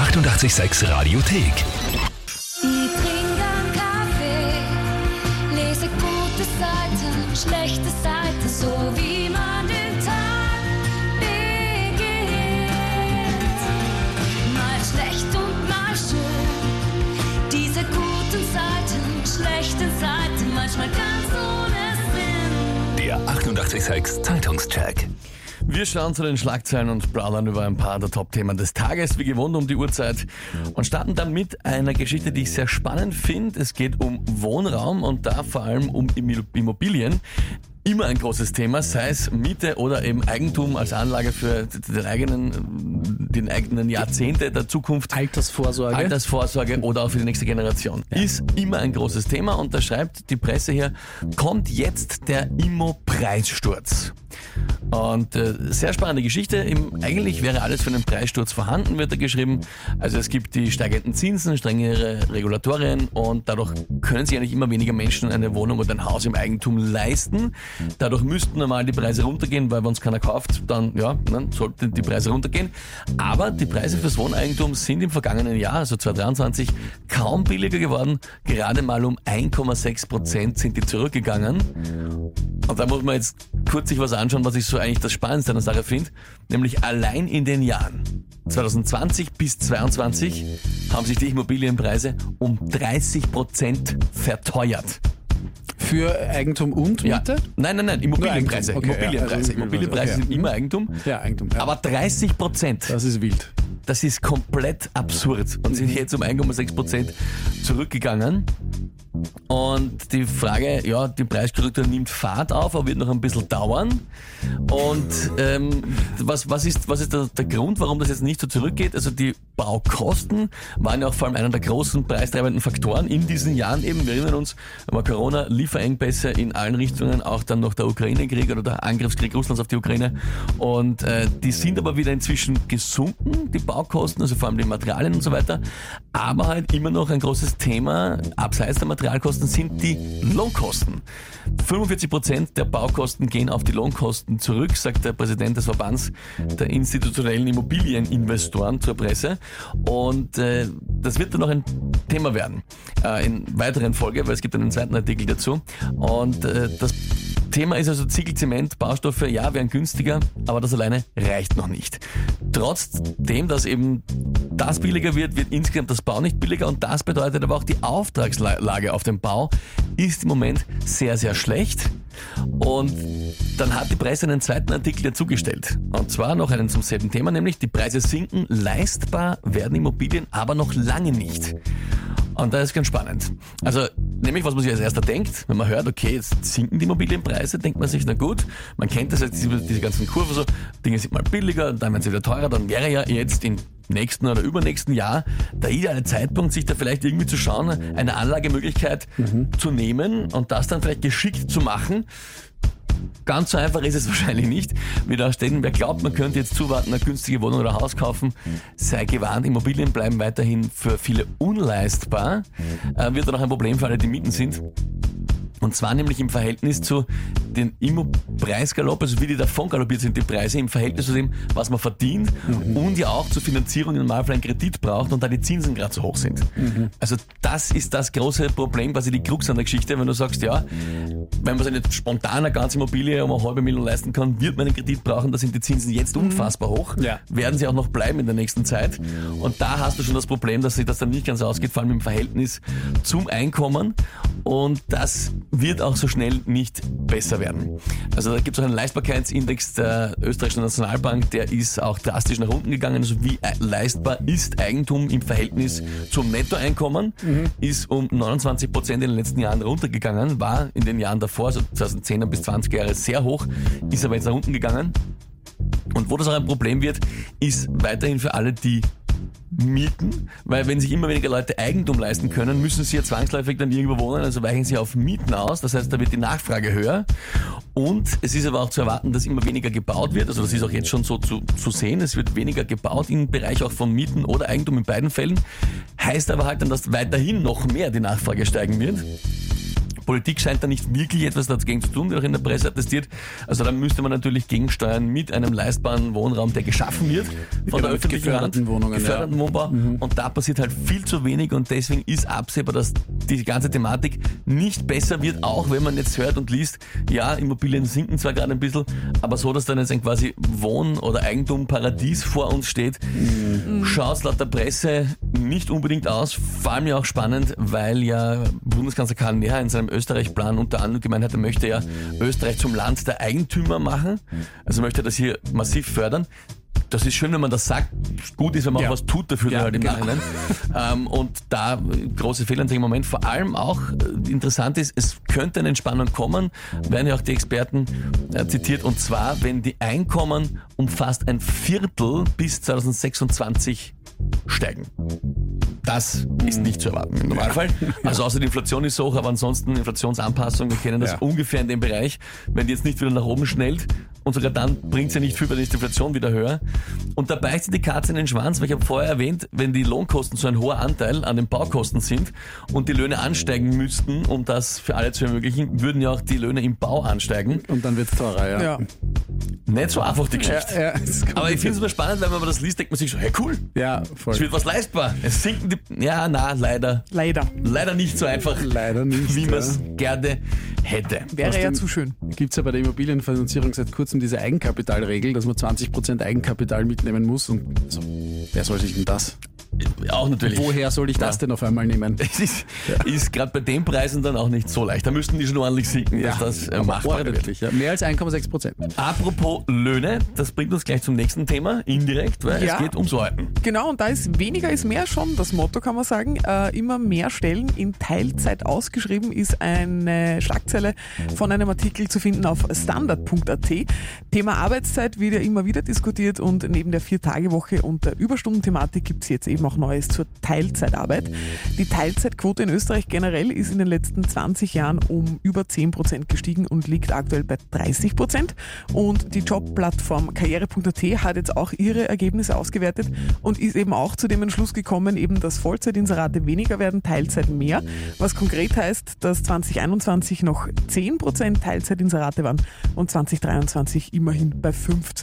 886 Radiothek. Ich trinke einen Kaffee, lese gute Seiten, schlechte Seiten, so wie man den Tag beginnt. Mal schlecht und mal schön, diese guten Seiten, schlechten Seiten, manchmal ganz ohne Sinn. Der 886 Zeitungscheck. Wir schauen zu den Schlagzeilen und plaudern über ein paar der Top-Themen des Tages, wie gewohnt um die Uhrzeit, und starten dann mit einer Geschichte, die ich sehr spannend finde. Es geht um Wohnraum und da vor allem um Immobilien. Immer ein großes Thema, sei es Miete oder eben Eigentum als Anlage für den eigenen Jahrzehnte der Zukunft. Altersvorsorge oder auch für die nächste Generation. Ja. Ist immer ein großes Thema und da schreibt die Presse hier, kommt jetzt der Immo-Preissturz. Und sehr spannende Geschichte. Eigentlich wäre alles für einen Preissturz vorhanden, wird da geschrieben. Also es gibt die steigenden Zinsen, strengere Regulatorien und dadurch können sich eigentlich immer weniger Menschen eine Wohnung oder ein Haus im Eigentum leisten. Dadurch müssten normal die Preise runtergehen, weil wenn es keiner kauft, dann sollten die Preise runtergehen. Aber die Preise fürs Wohneigentum sind im vergangenen Jahr, also 2023, kaum billiger geworden. Gerade mal um 1,6% sind die zurückgegangen. Und da muss man jetzt kurz sich was anschauen, was ich so eigentlich das Spannendste an der Sache finde. Nämlich allein in den Jahren 2020 bis 2022 haben sich die Immobilienpreise um 30% verteuert. Für Eigentum und Miete? Ja. Nein, Immobilienpreise. Okay, Immobilienpreise sind immer Eigentum. Ja, Eigentum. Ja. Aber 30%. Das ist wild. Das ist komplett absurd und sind jetzt um 1,6% zurückgegangen. Und die Frage, die Preiskorrektur nimmt Fahrt auf, aber wird noch ein bisschen dauern. Und was ist der Grund, warum das jetzt nicht so zurückgeht? Also die Baukosten waren ja auch vor allem einer der großen preistreibenden Faktoren in diesen Jahren eben. Wir erinnern uns, Corona, Lieferengpässe in allen Richtungen, auch dann noch der Ukraine-Krieg oder der Angriffskrieg Russlands auf die Ukraine. Und die sind aber wieder inzwischen gesunken, die Baukosten, also vor allem die Materialien und so weiter. Aber halt immer noch ein großes Thema, abseits der Materialkosten, sind die Lohnkosten. 45% der Baukosten gehen auf die Lohnkosten zurück, sagt der Präsident des Verbands der institutionellen Immobilieninvestoren zur Presse. Und das wird dann noch ein Thema werden in weiteren Folge, weil es gibt einen zweiten Artikel dazu. Und das Thema ist also Ziegel, Zement, Baustoffe, wären günstiger, aber das alleine reicht noch nicht. Trotzdem, dass eben das billiger wird insgesamt das Bau nicht billiger und das bedeutet aber auch die Auftragslage auf dem Bau ist im Moment sehr, sehr schlecht. Und dann hat die Presse einen zweiten Artikel dazugestellt. Und zwar noch einen zum selben Thema, nämlich die Preise sinken, leistbar werden Immobilien aber noch lange nicht. Und das ist ganz spannend. Also, nämlich, was man sich als erster denkt, wenn man hört, okay, jetzt sinken die Immobilienpreise, denkt man sich, na gut, man kennt das jetzt, diese ganzen Kurven so, Dinge sind mal billiger, dann werden sie wieder teurer, dann wäre ja jetzt im nächsten oder übernächsten Jahr der ideale Zeitpunkt, sich da vielleicht irgendwie zu schauen, eine Anlagemöglichkeit zu nehmen und das dann vielleicht geschickt zu machen. Ganz so einfach ist es wahrscheinlich nicht. Wie da steht, wer glaubt, man könnte jetzt zuwarten, eine günstige Wohnung oder Haus kaufen, sei gewarnt, Immobilien bleiben weiterhin für viele unleistbar. Wird dann auch ein Problem für alle, die Mieten sind. Und zwar nämlich im Verhältnis zu den Immo-Preisgalopp, also wie die davon galoppiert sind, die Preise, im Verhältnis zu dem, was man verdient und ja auch zur Finanzierung im Normalfall einen Kredit braucht und da die Zinsen gerade so hoch sind. Also das ist das große Problem, quasi die Krux an der Geschichte, wenn du sagst, wenn man sich nicht spontan eine ganze Immobilie um 500.000 leisten kann, wird man einen Kredit brauchen, da sind die Zinsen jetzt unfassbar hoch, werden sie auch noch bleiben in der nächsten Zeit. Und da hast du schon das Problem, dass sich das dann nicht ganz ausgeht, vor allem im Verhältnis zum Einkommen, und das wird auch so schnell nicht besser werden. Also da gibt es auch einen Leistbarkeitsindex der österreichischen Nationalbank, der ist auch drastisch nach unten gegangen. Also wie leistbar ist Eigentum im Verhältnis zum Nettoeinkommen, ist um 29% in den letzten Jahren runtergegangen, war in den Jahren davor, also 2010er bis 20er Jahre sehr hoch, ist aber jetzt nach unten gegangen. Und wo das auch ein Problem wird, ist weiterhin für alle, die mieten, weil wenn sich immer weniger Leute Eigentum leisten können, müssen sie ja zwangsläufig dann irgendwo wohnen, also weichen sie auf Mieten aus, das heißt, da wird die Nachfrage höher und es ist aber auch zu erwarten, dass immer weniger gebaut wird, also das ist auch jetzt schon so zu sehen, es wird weniger gebaut im Bereich auch von Mieten oder Eigentum in beiden Fällen, heißt aber halt dann, dass weiterhin noch mehr die Nachfrage steigen wird. Politik scheint da nicht wirklich etwas dagegen zu tun, wird auch in der Presse attestiert. Also da müsste man natürlich gegensteuern mit einem leistbaren Wohnraum, der geschaffen wird von der öffentlichen Hand. Geförderten Wohnbau. Und da passiert halt viel zu wenig und deswegen ist absehbar, dass die ganze Thematik nicht besser wird, auch wenn man jetzt hört und liest, ja, Immobilien sinken zwar gerade ein bisschen, aber so, dass dann jetzt ein quasi Wohn- oder Eigentumparadies vor uns steht, schaut laut der Presse nicht unbedingt aus. Vor allem ja auch spannend, weil ja Bundeskanzler Karl Nehammer in seinem Österreich-Plan unter anderem gemeint hat, er möchte ja Österreich zum Land der Eigentümer machen. Also möchte er das hier massiv fördern. Das ist schön, wenn man das sagt. Gut ist, wenn man auch was tut dafür halt im Nachhinein. Und da große Fehlanzeige im Moment. Vor allem auch interessant ist, es könnte eine Entspannung kommen, werden ja auch die Experten zitiert. Und zwar, wenn die Einkommen um fast ein Viertel bis 2026 steigen. Das ist nicht zu erwarten im Normalfall. Also außer die Inflation ist so hoch, aber ansonsten Inflationsanpassung, wir kennen das ungefähr in dem Bereich. Wenn die jetzt nicht wieder nach oben schnellt und sogar dann bringt es ja nicht viel, weil dann ist die Inflation wieder höher. Und da beißt sie die Katze in den Schwanz, weil ich habe vorher erwähnt, wenn die Lohnkosten so ein hoher Anteil an den Baukosten sind und die Löhne ansteigen müssten, um das für alle zu ermöglichen, würden ja auch die Löhne im Bau ansteigen. Und dann wird es teurer, ja. Nicht so einfach die Geschichte. Aber ich finde es immer spannend, wenn man das liest, denkt man sich so, hey cool, ja, voll. es wird was leistbar. Es sinken die, leider nicht so einfach, leider nicht, wie man es gerne hätte. Wäre ja zu schön. Gibt es ja bei der Immobilienfinanzierung seit kurzem diese Eigenkapitalregel, dass man 20% Eigenkapital mitnehmen muss und so, wer soll sich denn das? Auch natürlich. Woher soll ich das denn auf einmal nehmen? Es ist gerade bei den Preisen dann auch nicht so leicht. Da müssten die schon ordentlich sinken, dass das machbar wird. Ja. Mehr als 1,6%. Apropos Löhne, das bringt uns gleich zum nächsten Thema, indirekt, weil es geht ums Arbeiten. Genau, und da ist weniger ist mehr schon das Motto, kann man sagen. Immer mehr Stellen in Teilzeit ausgeschrieben ist eine Schlagzeile von einem Artikel zu finden auf standard.at. Thema Arbeitszeit wird ja immer wieder diskutiert und neben der 4-Tage-Woche und der Überstundenthematik gibt es jetzt eben auch Neues zur Teilzeitarbeit. Die Teilzeitquote in Österreich generell ist in den letzten 20 Jahren um über 10% gestiegen und liegt aktuell bei 30%. Und die Jobplattform karriere.at hat jetzt auch ihre Ergebnisse ausgewertet und ist eben auch zu dem Entschluss gekommen, eben dass Vollzeitinserate weniger werden, Teilzeit mehr. Was konkret heißt, dass 2021 noch 10% Teilzeitinserate waren und 2023 immerhin bei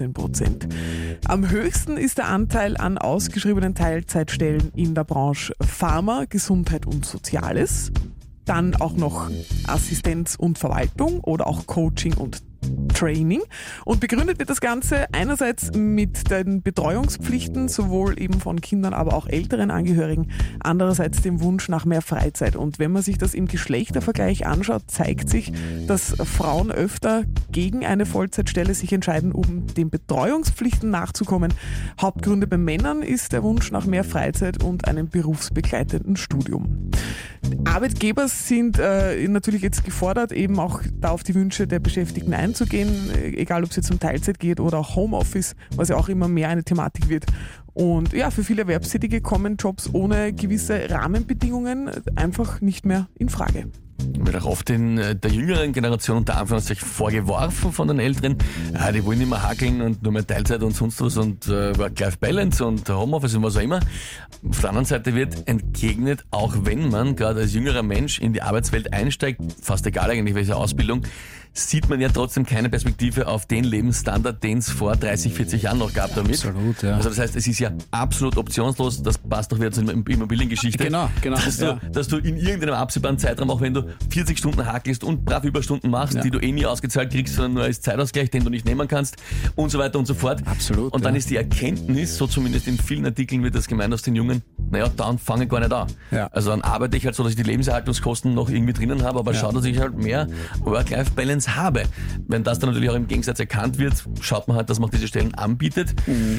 15%. Am höchsten ist der Anteil an ausgeschriebenen Teilzeitstellen in der Branche Pharma, Gesundheit und Soziales. Dann auch noch Assistenz und Verwaltung oder auch Coaching und Training. Und begründet wird das Ganze einerseits mit den Betreuungspflichten, sowohl eben von Kindern, aber auch älteren Angehörigen, andererseits dem Wunsch nach mehr Freizeit. Und wenn man sich das im Geschlechtervergleich anschaut, zeigt sich, dass Frauen öfter gegen eine Vollzeitstelle sich entscheiden, um den Betreuungspflichten nachzukommen. Hauptgründe bei Männern ist der Wunsch nach mehr Freizeit und einem berufsbegleitenden Studium. Arbeitgeber sind natürlich jetzt gefordert, eben auch da auf die Wünsche der Beschäftigten einzugehen, egal ob es jetzt um Teilzeit geht oder auch Homeoffice, was ja auch immer mehr eine Thematik wird. Und ja, für viele Erwerbstätige kommen Jobs ohne gewisse Rahmenbedingungen einfach nicht mehr in Frage. Wird auch oft in der jüngeren Generation unter Anführungszeichen vorgeworfen von den Älteren, die wollen nicht mehr hakeln und nur mehr Teilzeit und sonst was und Work-Life-Balance und Homeoffice und was auch immer. Auf der anderen Seite wird entgegnet, auch wenn man gerade als jüngerer Mensch in die Arbeitswelt einsteigt, fast egal eigentlich welche Ausbildung, sieht man ja trotzdem keine Perspektive auf den Lebensstandard, den es vor 30, 40 Jahren noch gab damit. Absolut, ja. Also das heißt, es ist ja absolut optionslos, das passt doch wieder zur Immobiliengeschichte. Genau. Dass du in irgendeinem absehbaren Zeitraum, auch wenn du 40 Stunden hakelst und brav Überstunden machst, die du nie ausgezahlt kriegst, sondern nur als Zeitausgleich, den du nicht nehmen kannst und so weiter und so fort. Absolut. Und dann ist die Erkenntnis, so zumindest in vielen Artikeln wird das gemeint aus den Jungen, dann fange ich gar nicht an. Ja. Also dann arbeite ich halt so, dass ich die Lebenserhaltungskosten noch irgendwie drinnen habe, aber schau, dass ich halt mehr Work-Life-Balance habe. Wenn das dann natürlich auch im Gegensatz erkannt wird, schaut man halt, dass man diese Stellen anbietet.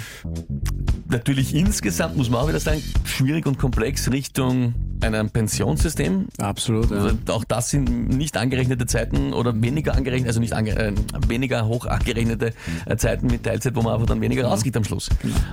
Natürlich insgesamt, muss man auch wieder sagen, schwierig und komplex Richtung einem Pensionssystem. Absolut, ja. Also auch das sind nicht angerechnete Zeiten oder weniger angerechnet, also nicht weniger hoch angerechnete Zeiten mit Teilzeit, wo man einfach dann weniger rausgeht am Schluss.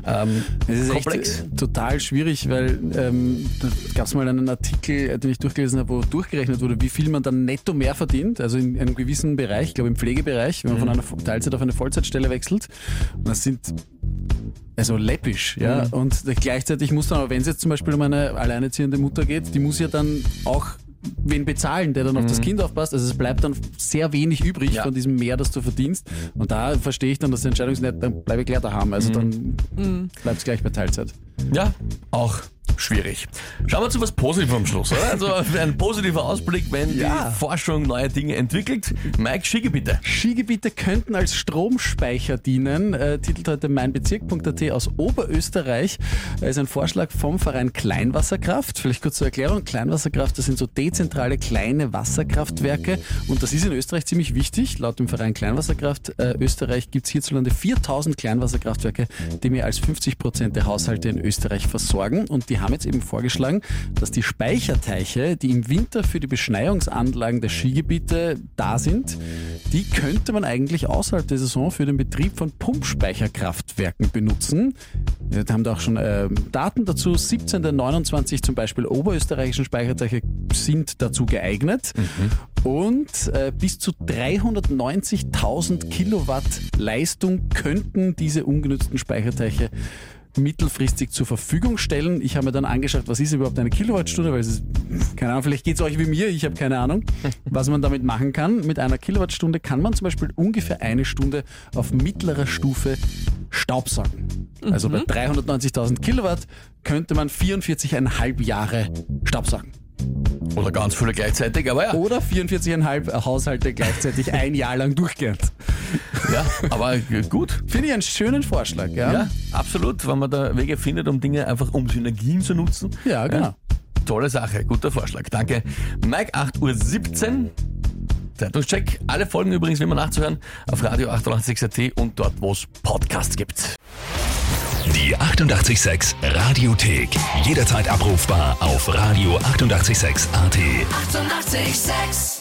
Es ist komplex. Echt total schwierig, weil da gab es mal einen Artikel, den ich durchgelesen habe, wo durchgerechnet wurde, wie viel man dann netto mehr verdient, also in einem gewissen Bereich, ich glaube im Pflegebereich, wenn man von einer Teilzeit auf eine Vollzeitstelle wechselt. Und das sind also läppisch, ja. Und gleichzeitig muss dann, aber wenn es jetzt zum Beispiel um eine alleinerziehende Mutter geht, die muss ja dann auch wen bezahlen, der dann auf das Kind aufpasst. Also es bleibt dann sehr wenig übrig von diesem Mehr, das du verdienst. Und da verstehe ich dann, dass die Entscheidung ist, nicht, dann bleibe ich gleich daheim. Also dann bleibt es gleich bei Teilzeit. Ja, auch schwierig. Schauen wir zu was Positivem am Schluss, oder? Also ein positiver Ausblick, wenn die Forschung neue Dinge entwickelt. Mike, Skigebiete. Skigebiete könnten als Stromspeicher dienen, titelt heute meinbezirk.at aus Oberösterreich. Da ist ein Vorschlag vom Verein Kleinwasserkraft. Vielleicht kurz zur Erklärung. Kleinwasserkraft, das sind so dezentrale kleine Wasserkraftwerke und das ist in Österreich ziemlich wichtig. Laut dem Verein Kleinwasserkraft Österreich gibt es hierzulande 4000 Kleinwasserkraftwerke, die mehr als 50% der Haushalte in Österreich versorgen und die haben jetzt eben vorgeschlagen, dass die Speicherteiche, die im Winter für die Beschneiungsanlagen der Skigebiete da sind, die könnte man eigentlich außerhalb der Saison für den Betrieb von Pumpspeicherkraftwerken benutzen. Wir haben da auch schon Daten dazu. 17 der 29 zum Beispiel oberösterreichischen Speicherteiche sind dazu geeignet. Und bis zu 390.000 Kilowatt Leistung könnten diese ungenutzten Speicherteiche mittelfristig zur Verfügung stellen. Ich habe mir dann angeschaut, was ist überhaupt eine Kilowattstunde, weil es ist, keine Ahnung, vielleicht geht es euch wie mir, ich habe keine Ahnung, was man damit machen kann. Mit einer Kilowattstunde kann man zum Beispiel ungefähr eine Stunde auf mittlerer Stufe Staubsaugen. Also bei 390.000 Kilowatt könnte man 44,5 Jahre Staubsaugen. Oder ganz viele gleichzeitig, aber ja. Oder 44,5 Haushalte gleichzeitig ein Jahr lang durchgehend. Ja, aber gut. Finde ich einen schönen Vorschlag. Ja, absolut, wenn man da Wege findet, um Dinge einfach um Synergien zu nutzen. Ja, genau. Tolle Sache, guter Vorschlag. Danke. Mike, 8:17 Uhr. Zeitungscheck. Alle Folgen übrigens, wie man nachzuhören, auf Radio 88.at und dort, wo es Podcasts gibt. Die 88,6 Radiothek. Jederzeit abrufbar auf radio886.at. 88,6.